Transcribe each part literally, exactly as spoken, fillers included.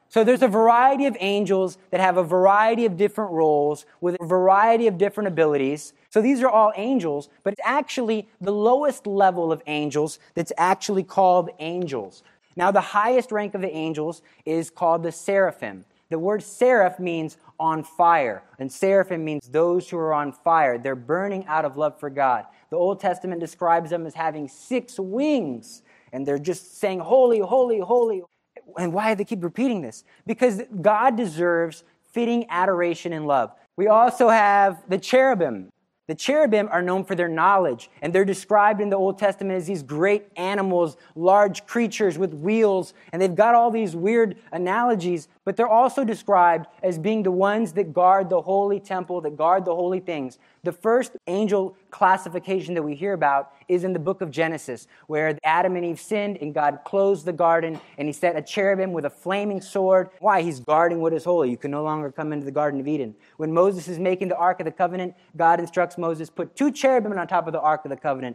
So there's a variety of angels that have a variety of different roles with a variety of different abilities. So these are all angels, but it's actually the lowest level of angels that's actually called angels. Now the highest rank of the angels is called the seraphim. The word seraph means on fire, and seraphim means those who are on fire. They're burning out of love for God. The Old Testament describes them as having six wings, and they're just saying, holy, holy, holy. And why do they keep repeating this? Because God deserves fitting adoration and love. We also have the cherubim. The cherubim are known for their knowledge, and they're described in the Old Testament as these great animals, large creatures with wheels, and they've got all these weird analogies, but they're also described as being the ones that guard the holy temple, that guard the holy things. The first angel classification that we hear about is in the book of Genesis, where Adam and Eve sinned and God closed the garden and he set a cherubim with a flaming sword. Why? He's guarding what is holy. You can no longer come into the Garden of Eden. When Moses is making the Ark of the Covenant, God instructs Moses, put two cherubim on top of the Ark of the Covenant.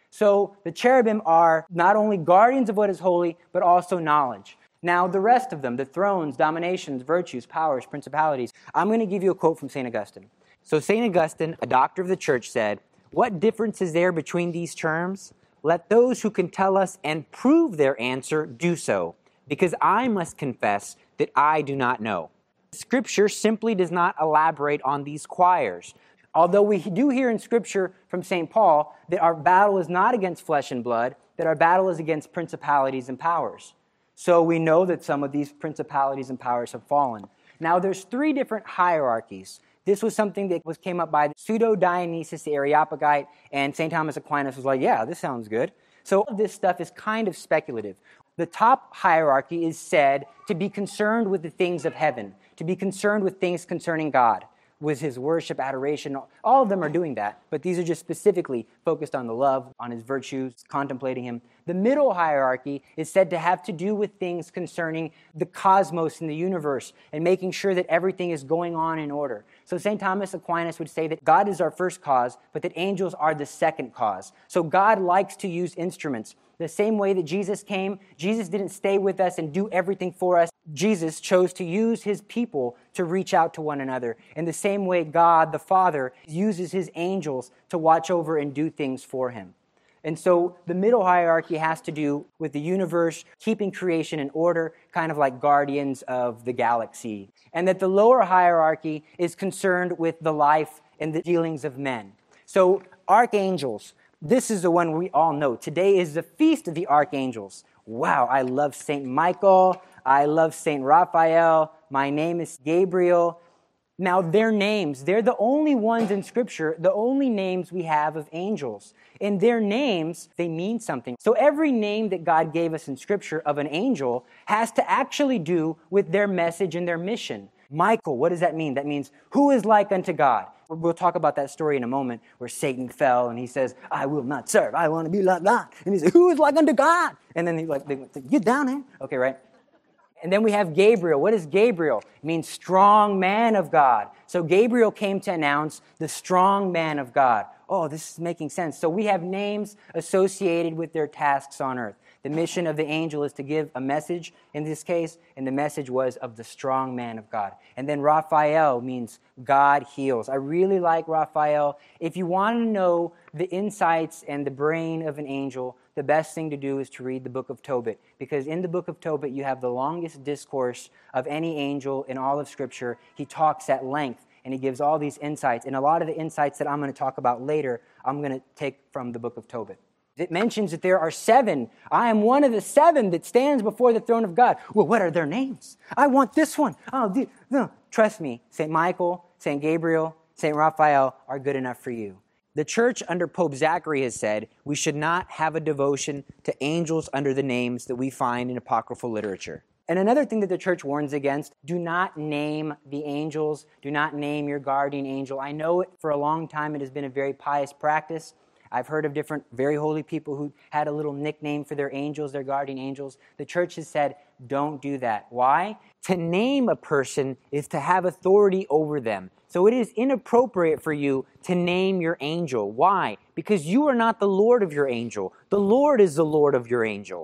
So the cherubim are not only guardians of what is holy, but also knowledge. Now, the rest of them, the thrones, dominations, virtues, powers, principalities, I'm going to give you a quote from Saint Augustine. So Saint Augustine, a doctor of the church, said, "What difference is there between these terms? Let those who can tell us and prove their answer do so, because I must confess that I do not know." Scripture simply does not elaborate on these choirs. Although we do hear in Scripture from Saint Paul that our battle is not against flesh and blood, that our battle is against principalities and powers. So we know that some of these principalities and powers have fallen. Now there's three different hierarchies. This was something that was came up by Pseudo-Dionysius the Areopagite, and Saint Thomas Aquinas was like, yeah, this sounds good. So all of this stuff is kind of speculative. The top hierarchy is said to be concerned with the things of heaven, to be concerned with things concerning God, with his worship, adoration. All of them are doing that, but these are just specifically focused on the love, on his virtues, contemplating him. The middle hierarchy is said to have to do with things concerning the cosmos and the universe and making sure that everything is going on in order. So Saint Thomas Aquinas would say that God is our first cause, but that angels are the second cause. So God likes to use instruments. The same way that Jesus came, Jesus didn't stay with us and do everything for us. Jesus chose to use his people to reach out to one another. In the same way, God, the Father, uses his angels to watch over and do things for him. And so the middle hierarchy has to do with the universe, keeping creation in order, kind of like guardians of the galaxy. And that the lower hierarchy is concerned with the life and the dealings of men. So archangels, this is the one we all know. Today is the Feast of the Archangels. Wow, I love Saint Michael. I love Saint Raphael. My name is Gabriel. Now, their names, they're the only ones in Scripture, the only names we have of angels. And their names, they mean something. So every name that God gave us in Scripture of an angel has to actually do with their message and their mission. Michael, what does that mean? That means, who is like unto God? We'll talk about that story in a moment where Satan fell and he says, I will not serve. I want to be like God. And he says, who is like unto God? And then he like, they say, get down here. Okay, right? And then we have Gabriel. What is Gabriel? It means strong man of God. So Gabriel came to announce the strong man of God. Oh, this is making sense. So we have names associated with their tasks on earth. The mission of the angel is to give a message in this case, and the message was of the strong man of God. And then Raphael means God heals. I really like Raphael. If you want to know the insights and the brain of an angel, the best thing to do is to read the book of Tobit, because in the book of Tobit you have the longest discourse of any angel in all of Scripture. He talks at length, and he gives all these insights. And a lot of the insights that I'm going to talk about later, I'm going to take from the book of Tobit. It mentions that there are seven. I am one of the seven that stands before the throne of God. Well, what are their names? I want this one. Oh, the, no. Trust me, Saint Michael, Saint Gabriel, Saint Raphael are good enough for you. The church under Pope Zachary has said we should not have a devotion to angels under the names that we find in apocryphal literature. And another thing that the church warns against, do not name the angels. Do not name your guardian angel. I know for a long time it has been a very pious practice. I've heard of different very holy people who had a little nickname for their angels, their guardian angels. The church has said, don't do that. Why? To name a person is to have authority over them. So it is inappropriate for you to name your angel. Why? Because you are not the Lord of your angel. The Lord is the Lord of your angel.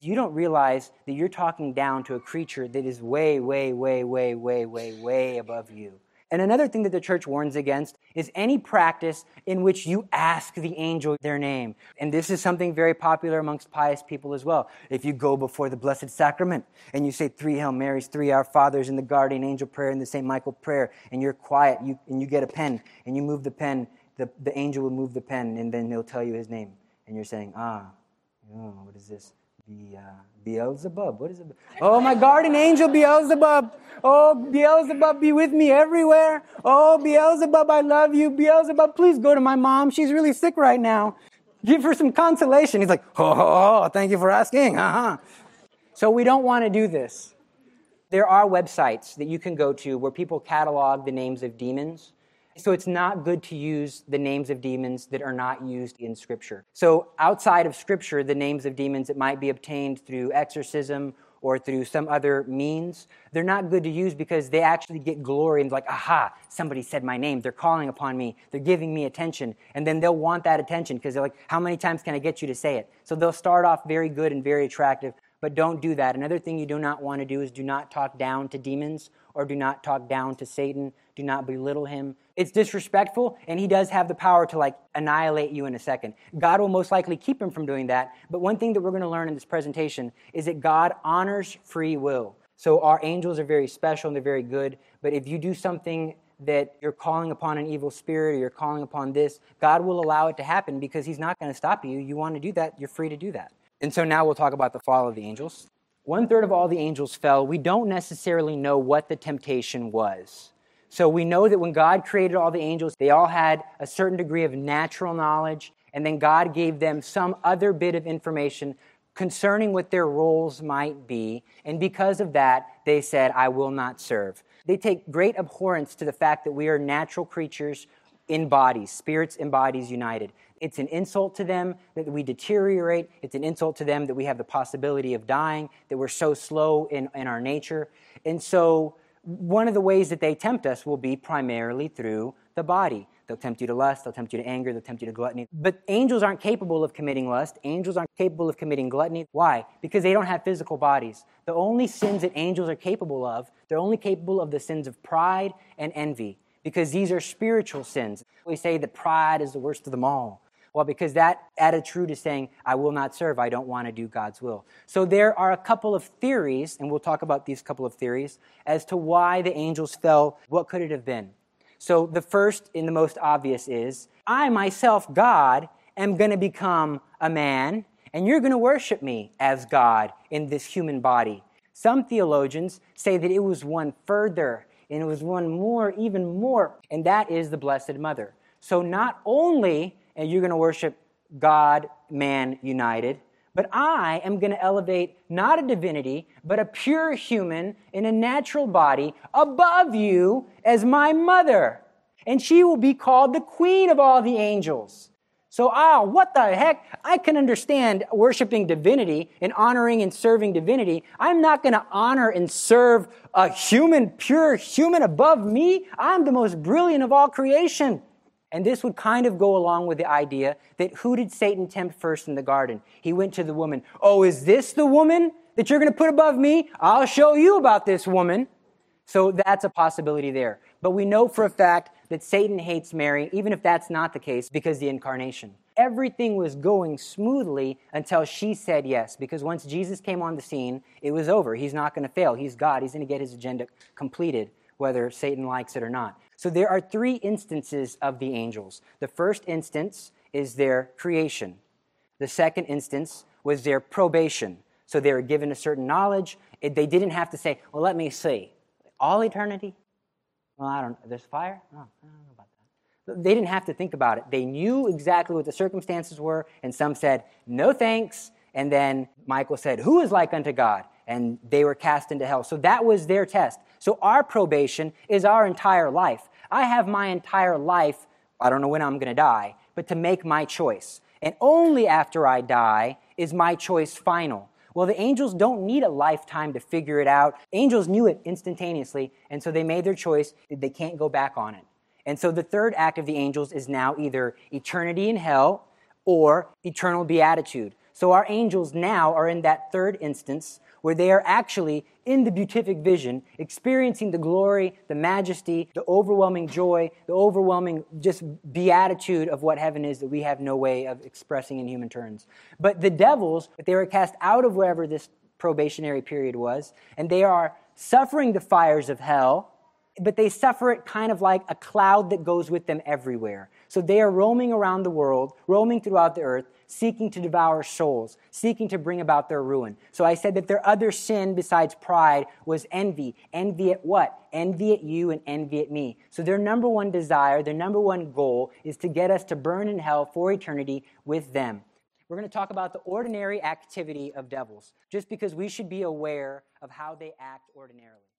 You don't realize that you're talking down to a creature that is way, way, way, way, way, way, way above you. And another thing that the church warns against is any practice in which you ask the angel their name. And this is something very popular amongst pious people as well. If you go before the Blessed Sacrament and you say three Hail Marys, three Our Fathers, and the Guardian Angel Prayer, and the Saint Michael Prayer, and you're quiet, you, and you get a pen, and you move the pen, the, the angel will move the pen, and then he'll tell you his name. And you're saying, ah, oh, what is this? The uh, Beelzebub. What is it? Oh, my guardian angel, Beelzebub. Oh, Beelzebub, be with me everywhere. Oh, Beelzebub, I love you. Beelzebub, please go to my mom. She's really sick right now. Give her some consolation. He's like, oh, oh, oh thank you for asking. Uh-huh. So we don't want to do this. There are websites that you can go to where people catalog the names of demons. So it's not good to use the names of demons that are not used in Scripture. So outside of Scripture, the names of demons that might be obtained through exorcism or through some other means, they're not good to use because they actually get glory and like, aha, somebody said my name. They're calling upon me. They're giving me attention. And then they'll want that attention because they're like, how many times can I get you to say it? So they'll start off very good and very attractive, but don't do that. Another thing you do not want to do is do not talk down to demons or do not talk down to Satan. Do not belittle him. It's disrespectful, and he does have the power to like annihilate you in a second. God will most likely keep him from doing that. But one thing that we're going to learn in this presentation is that God honors free will. So our angels are very special and they're very good. But if you do something that you're calling upon an evil spirit or you're calling upon this, God will allow it to happen because he's not going to stop you. You want to do that, you're free to do that. And so now we'll talk about the fall of the angels. One third of all the angels fell. We don't necessarily know what the temptation was. So we know that when God created all the angels, they all had a certain degree of natural knowledge, and then God gave them some other bit of information concerning what their roles might be, and because of that, they said, I will not serve. They take great abhorrence to the fact that we are natural creatures in bodies, spirits and bodies united. It's an insult to them that we deteriorate. It's an insult to them that we have the possibility of dying, that we're so slow in, in our nature. And so one of the ways that they tempt us will be primarily through the body. They'll tempt you to lust, they'll tempt you to anger, they'll tempt you to gluttony. But angels aren't capable of committing lust. Angels aren't capable of committing gluttony. Why? Because they don't have physical bodies. The only sins that angels are capable of, they're only capable of the sins of pride and envy, because these are spiritual sins. We say that pride is the worst of them all. Well, because that attitude is saying, I will not serve, I don't want to do God's will. So there are a couple of theories, and we'll talk about these couple of theories, as to why the angels fell. What could it have been? So the first and the most obvious is, I myself, God, am going to become a man, and you're going to worship me as God in this human body. Some theologians say that it was one further, and it was one more, even more, and that is the Blessed Mother. So not only and you're going to worship God, man united, but I am going to elevate not a divinity, but a pure human in a natural body above you as my mother. And she will be called the queen of all the angels. So, ah, what the heck? I can understand worshiping divinity and honoring and serving divinity. I'm not going to honor and serve a human, pure human above me. I'm the most brilliant of all creation. And this would kind of go along with the idea that who did Satan tempt first in the garden? He went to the woman. Oh, is this the woman that you're going to put above me? I'll show you about this woman. So that's a possibility there. But we know for a fact that Satan hates Mary, even if that's not the case, because of the incarnation. Everything was going smoothly until she said yes, because once Jesus came on the scene, it was over. He's not going to fail. He's God. He's going to get his agenda completed, whether Satan likes it or not. So there are three instances of the angels. The first instance is their creation. The second instance was their probation. So they were given a certain knowledge. It, they didn't have to say, well, let me see. All eternity? Well, I don't know. There's fire? Oh, I don't know about that. They didn't have to think about it. They knew exactly what the circumstances were, and some said, no thanks. And then Michael said, who is like unto God? And they were cast into hell. So that was their test. So our probation is our entire life. I have my entire life, I don't know when I'm going to die, but to make my choice. And only after I die is my choice final. Well, the angels don't need a lifetime to figure it out. Angels knew it instantaneously, and so they made their choice. They can't go back on it. And so the third act of the angels is now either eternity in hell or eternal beatitude. So our angels now are in that third instance where they are actually in the beatific vision, experiencing the glory, the majesty, the overwhelming joy, the overwhelming just beatitude of what heaven is that we have no way of expressing in human terms. But the devils, they were cast out of wherever this probationary period was, and they are suffering the fires of hell, but they suffer it kind of like a cloud that goes with them everywhere. So they are roaming around the world, roaming throughout the earth, seeking to devour souls, seeking to bring about their ruin. So I said that their other sin besides pride was envy. Envy at what? Envy at you and envy at me. So their number one desire, their number one goal is to get us to burn in hell for eternity with them. We're going to talk about the ordinary activity of devils, just because we should be aware of how they act ordinarily.